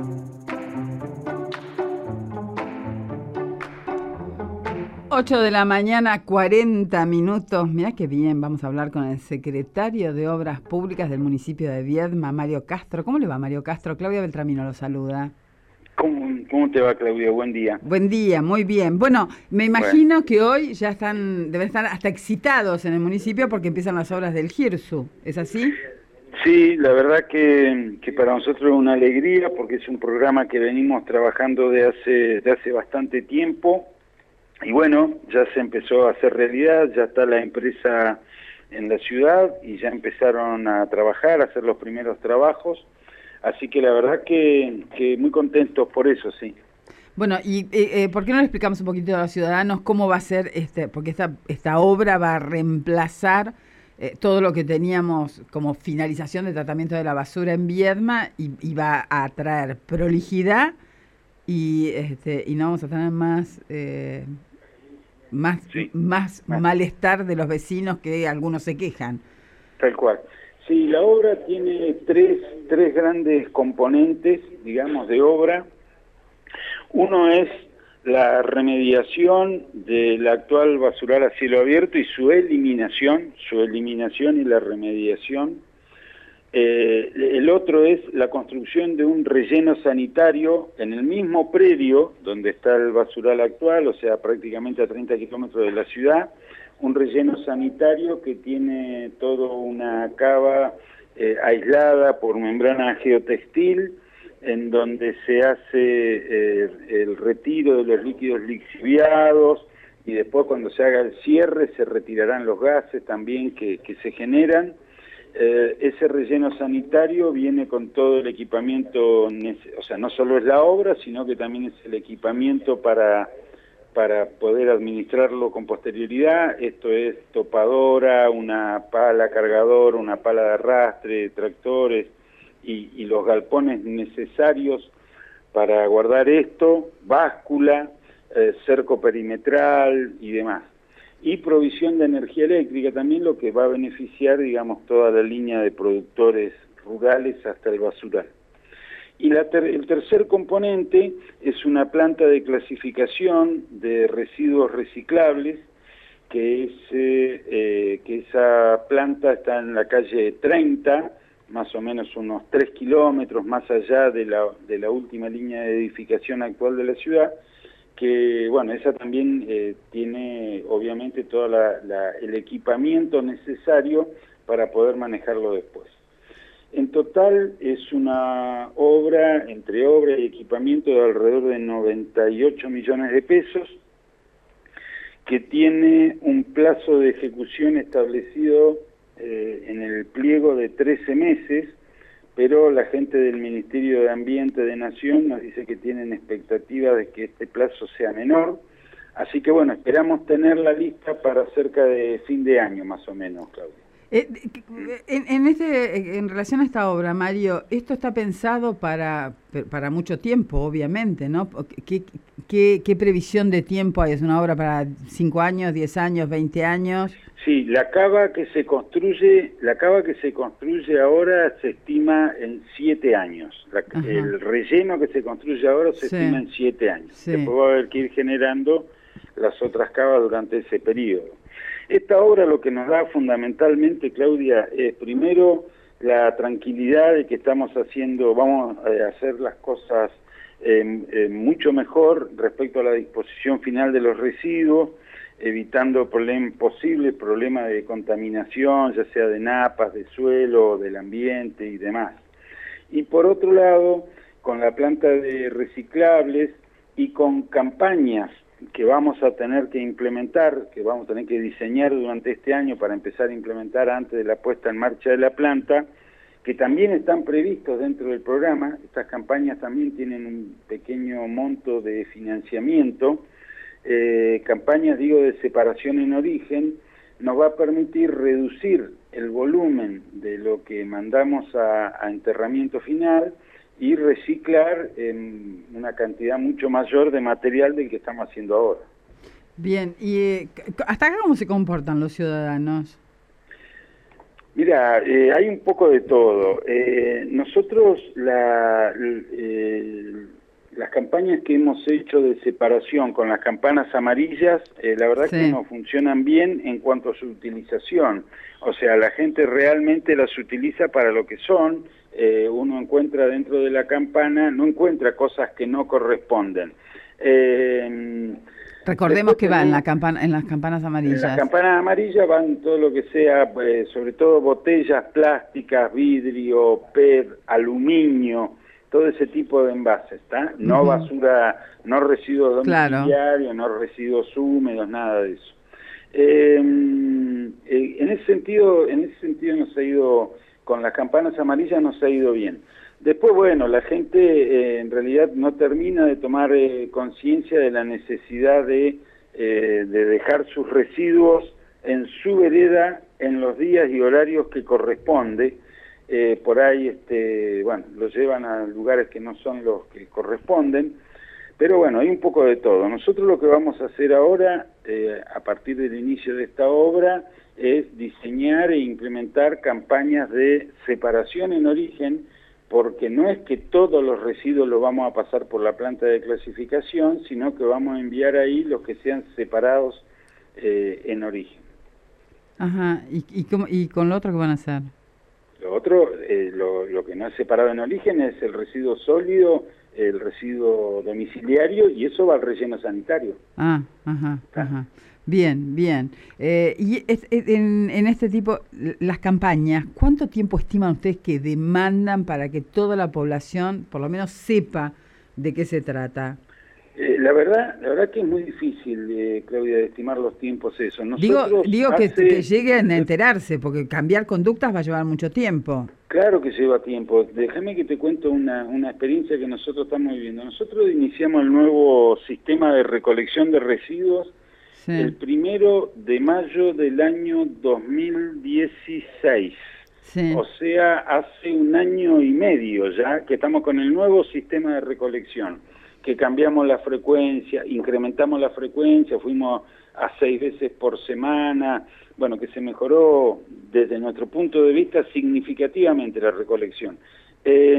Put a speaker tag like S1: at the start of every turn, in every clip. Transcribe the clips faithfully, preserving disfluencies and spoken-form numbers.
S1: ocho de la mañana, cuarenta minutos. Mirá qué bien, vamos a hablar con el secretario de Obras Públicas del municipio de Viedma, Mario Castro. ¿Cómo le va, Mario Castro? Claudia Beltramino lo saluda.
S2: ¿Cómo, cómo te va, Claudia? Buen día.
S1: Buen día, muy bien. Bueno, me imagino
S2: Bueno,
S1: que hoy ya están, deben estar hasta excitados en el municipio porque empiezan las obras del Girsu. ¿Es así?
S2: sí, la verdad que, que para nosotros es una alegría porque es un programa que venimos trabajando de hace, de hace bastante tiempo y bueno, ya se empezó a hacer realidad, ya está la empresa en la ciudad y ya empezaron a trabajar, a hacer los primeros trabajos, así que la verdad que, que muy contentos por eso, sí.
S1: Bueno, y eh, eh, ¿por qué no le explicamos un poquito a los ciudadanos cómo va a ser este? Porque esta, esta obra va a reemplazar eh, todo lo que teníamos como finalización de tratamiento de la basura en Viedma y, y va a traer prolijidad y este y no vamos a tener más eh, más
S2: Sí,
S1: más
S2: más,
S1: malestar de los vecinos que algunos se quejan.
S2: tal cual. Sí, la obra tiene tres, tres grandes componentes, digamos, de obra. Uno es la remediación del actual basural a cielo abierto y su eliminación, su eliminación y la remediación. Eh, el otro es la construcción de un relleno sanitario en el mismo predio donde está el basural actual, o sea, prácticamente a treinta kilómetros de la ciudad, un relleno sanitario que tiene toda una cava eh, aislada por membrana geotextil, en donde se hace eh, el retiro de los líquidos lixiviados y después cuando se haga el cierre se retirarán los gases también que, que se generan. Eh, ese relleno sanitario viene con todo el equipamiento, o sea, no solo es la obra, sino que también es el equipamiento para, para poder administrarlo con posterioridad. Esto es topadora, una pala cargadora, una pala de arrastre, tractores y, y los galpones necesarios para guardar esto, báscula, eh, cerco perimetral y demás. Y provisión de energía eléctrica también, lo que va a beneficiar, digamos, toda la línea de productores rurales hasta el basural. Y la ter el tercer componente es una planta de clasificación de residuos reciclables, que, es, eh, eh, que esa planta está en la calle treinta, más o menos unos tres kilómetros más allá de la, de la última línea de edificación actual de la ciudad, que bueno, esa también eh, tiene obviamente todo la, la, el equipamiento necesario para poder manejarlo después. En total es una obra, entre obra y equipamiento, de alrededor de noventa y ocho millones de pesos, que tiene un plazo de ejecución establecido eh, en el pliego de trece meses, pero la gente del Ministerio de Ambiente de Nación nos dice que tienen expectativa de que este plazo sea menor, así que bueno, esperamos tenerla lista para cerca de fin de año más o menos, Claudia.
S1: Eh, en, en, este, en relación a esta obra, Mario, esto está pensado para, para mucho tiempo, obviamente, ¿no? ¿Qué, qué, qué previsión de tiempo hay? ¿Es una obra para cinco años, diez años, veinte años?
S2: Sí, la cava que se construye, la cava que se construye ahora se estima en siete años. La, el relleno que se construye ahora se sí. estima en siete años. Sí. Después va a haber que ir generando las otras cavas durante ese periodo. Esta obra lo que nos da fundamentalmente, Claudia, es primero la tranquilidad de que estamos haciendo, vamos a hacer las cosas eh, eh, mucho mejor respecto a la disposición final de los residuos, evitando problem posibles problemas de contaminación, ya sea de napas, de suelo, del ambiente y demás. Y por otro lado, con la planta de reciclables y con campañas que vamos a tener que implementar, que vamos a tener que diseñar durante este año para empezar a implementar antes de la puesta en marcha de la planta, que también están previstos dentro del programa. Estas campañas también tienen un pequeño monto de financiamiento, eh, campañas, digo, de separación en origen, nos va a permitir reducir el volumen de lo que mandamos a, a enterramiento final y reciclar en una cantidad mucho mayor de material del que estamos haciendo ahora.
S1: Bien, ¿y eh, hasta acá cómo se comportan los ciudadanos?
S2: Mira, eh, hay un poco de todo. Eh, nosotros la, eh, las campañas que hemos hecho de separación con las campanas amarillas, eh, la verdad
S1: Sí.
S2: que no funcionan bien en cuanto a su utilización. O sea, la gente realmente las utiliza para lo que son. Eh, uno encuentra dentro de la campana, no encuentra cosas que no corresponden. Eh,
S1: Recordemos que va en, la campana, en las campanas amarillas.
S2: En las campanas amarillas van todo lo que sea, eh, sobre todo botellas plásticas, vidrio, P E T, aluminio, todo ese tipo de envases, ¿está? No uh-huh. basura, no residuos domiciliarios, claro. no residuos húmedos, nada de eso. Eh, eh, en ese sentido, en ese sentido nos ha ido, con las campanas amarillas nos ha ido bien. Después, bueno, la gente eh, en realidad no termina de tomar eh, conciencia de la necesidad de, eh, de dejar sus residuos en su vereda en los días y horarios que corresponde. Eh, por ahí, este, bueno, los llevan a lugares que no son los que corresponden. Pero bueno, hay un poco de todo. Nosotros lo que vamos a hacer ahora, eh, a partir del inicio de esta obra, es diseñar e implementar campañas de separación en origen, porque no es que todos los residuos los vamos a pasar por la planta de clasificación, sino que vamos a enviar ahí los que sean separados eh, en origen.
S1: Ajá, ¿y, y, cómo, y con lo otro qué van a hacer?
S2: Lo otro, eh, lo, lo que no es separado en origen es el residuo sólido, el residuo domiciliario, y eso va al relleno sanitario.
S1: Ah, ajá, ¿Ah? ajá. Bien, bien. Eh, y es, es, en, en este tipo, las campañas, ¿cuánto tiempo estiman ustedes que demandan para que toda la población, por lo menos, sepa de qué se trata?
S2: Eh, la verdad, la verdad que es muy difícil, eh, Claudia, de estimar los tiempos eso.
S1: Nosotros digo, digo hace... que, que lleguen a enterarse, porque cambiar conductas va a llevar mucho tiempo.
S2: Claro que lleva tiempo. Déjame que te cuento una, una experiencia que nosotros estamos viviendo. Nosotros iniciamos el nuevo sistema de recolección de residuos sí. el primero de mayo del año dos mil dieciséis. Sí. O sea, hace un año y medio ya que estamos con el nuevo sistema de recolección, que cambiamos la frecuencia, incrementamos la frecuencia, fuimos a seis veces por semana, bueno, que se mejoró desde nuestro punto de vista significativamente la recolección. Eh,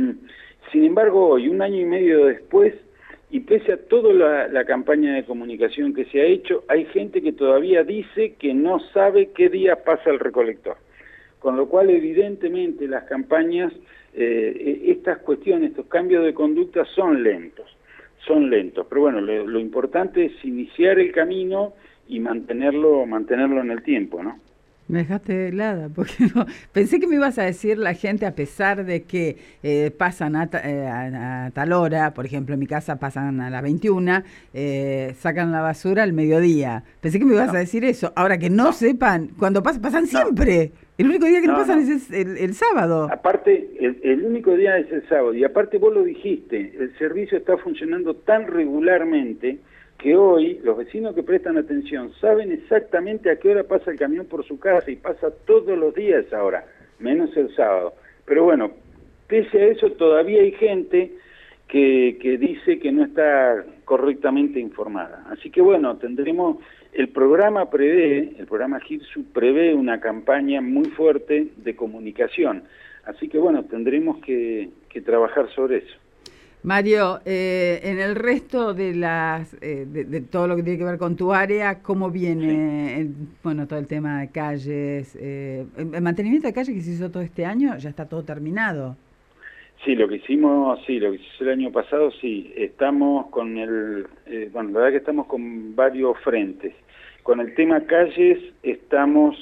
S2: sin embargo, hoy, un año y medio después, y pese a toda la, la campaña de comunicación que se ha hecho, hay gente que todavía dice que no sabe qué día pasa el recolector. Con lo cual, evidentemente, las campañas, eh, estas cuestiones, estos cambios de conducta son lentos, son lentos. Pero bueno, lo, lo importante es iniciar el camino y mantenerlo, mantenerlo en el tiempo, ¿no?
S1: Me dejaste helada, porque no, pensé que me ibas a decir la gente, a pesar de que eh, pasan a, ta, eh, a, a tal hora, por ejemplo, en mi casa pasan a las veintiuna, eh, sacan la basura al mediodía. Pensé que me ibas no. a decir eso. Ahora que no, no. sepan, cuando pasan, pasan siempre. No. El único día que no, no pasan no. es el, el sábado.
S2: Aparte, el, el único día es el sábado. Y aparte vos lo dijiste, el servicio está funcionando tan regularmente que hoy los vecinos que prestan atención saben exactamente a qué hora pasa el camión por su casa, y pasa todos los días ahora, menos el sábado. Pero bueno, pese a eso todavía hay gente que, que dice que no está correctamente informada. Así que bueno, tendremos, el programa prevé, el programa GIRSU prevé una campaña muy fuerte de comunicación. Así que bueno, tendremos que, que trabajar sobre eso.
S1: Mario, eh, en el resto de las eh, de, de todo lo que tiene que ver con tu área, ¿cómo viene sí. el, bueno, todo el tema de calles? Eh, el mantenimiento de calles que se hizo todo este año, ya está todo terminado.
S2: Sí, lo que hicimos, sí, lo que hizo el año pasado, sí, estamos con el, eh, bueno, la verdad que estamos con varios frentes. Con el tema calles estamos,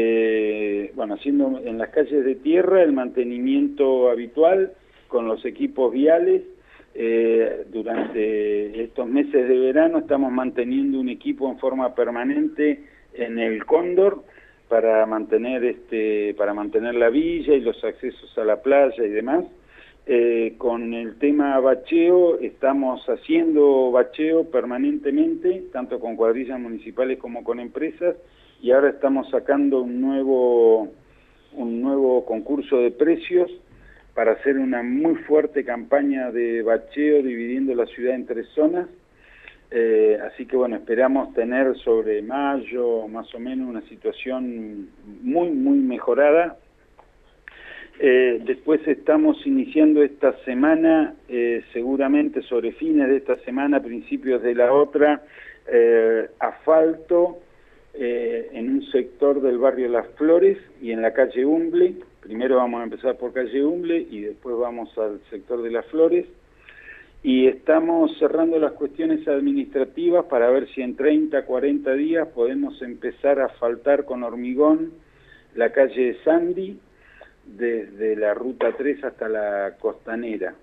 S2: eh, bueno, haciendo en las calles de tierra el mantenimiento habitual con los equipos viales. Eh, durante estos meses de verano estamos manteniendo un equipo en forma permanente en el Cóndor para mantener este para mantener la villa y los accesos a la playa y demás. Eh, con el tema bacheo, estamos haciendo bacheo permanentemente, tanto con cuadrillas municipales como con empresas, y ahora estamos sacando un nuevo un nuevo concurso de precios para hacer una muy fuerte campaña de bacheo dividiendo la ciudad en tres zonas. Eh, así que bueno, esperamos tener sobre mayo más o menos una situación muy, muy mejorada. Eh, después estamos iniciando esta semana, eh, seguramente sobre fines de esta semana, principios de la otra, eh, asfalto eh, en un sector del barrio Las Flores y en la calle Humble. Primero vamos a empezar por calle Humble y después vamos al sector de Las Flores. Y estamos cerrando las cuestiones administrativas para ver si en treinta, cuarenta días podemos empezar a asfaltar con hormigón la calle Sandy, desde la ruta tres hasta la Costanera.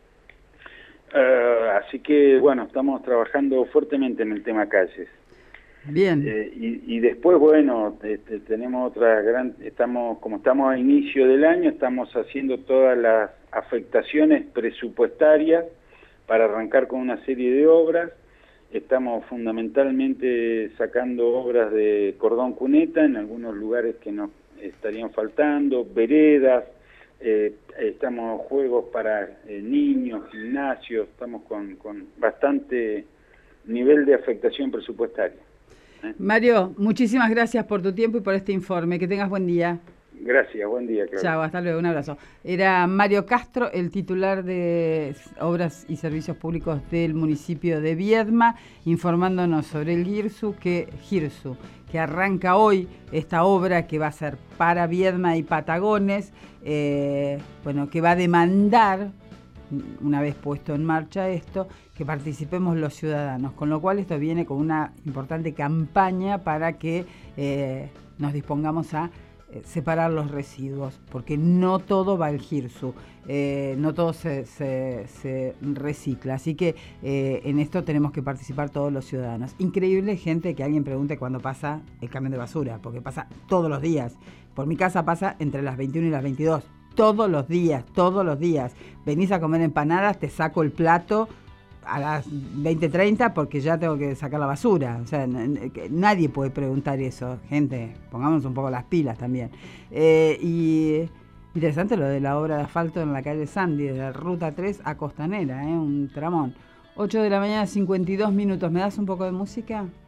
S2: Uh, así que, bueno, estamos trabajando fuertemente en el tema calles.
S1: Bien.
S2: Eh, y, y después, bueno, este, tenemos otra gran, estamos, como estamos a inicio del año, estamos haciendo todas las afectaciones presupuestarias para arrancar con una serie de obras. Estamos fundamentalmente sacando obras de cordón cuneta en algunos lugares que nos estarían faltando, veredas, eh, estamos juegos para eh, niños, gimnasios, estamos con, con bastante nivel de afectación presupuestaria. ¿eh?
S1: Mario, muchísimas gracias por tu tiempo y por este informe. Que tengas buen día.
S2: Gracias, buen día. Claro.
S1: Chao, hasta luego, un abrazo. Era Mario Castro, el titular de Obras y Servicios Públicos del municipio de Viedma, informándonos sobre el GIRSU, que GIRSU, que arranca hoy esta obra que va a ser para Viedma y Patagones, eh, bueno, que va a demandar, una vez puesto en marcha esto, que participemos los ciudadanos, con lo cual esto viene con una importante campaña para que eh, nos dispongamos a separar los residuos, porque no todo va al GIRSU, eh, no todo se, se, se recicla, así que eh, en esto tenemos que participar todos los ciudadanos. Increíble, gente, que alguien pregunte cuándo pasa el camión de basura, porque pasa todos los días. Por mi casa pasa entre las veintiuna y las veintidós, todos los días, todos los días. Venís a comer empanadas, te saco el plato a las veinte treinta porque ya tengo que sacar la basura. O sea, nadie puede preguntar eso. Gente, pongámonos un poco las pilas también. Eh, y interesante lo de la obra de asfalto en la calle Sandy, de la ruta tres a Costanera, ¿eh? Un tramón. ocho de la mañana, cincuenta y dos minutos. ¿Me das un poco de música?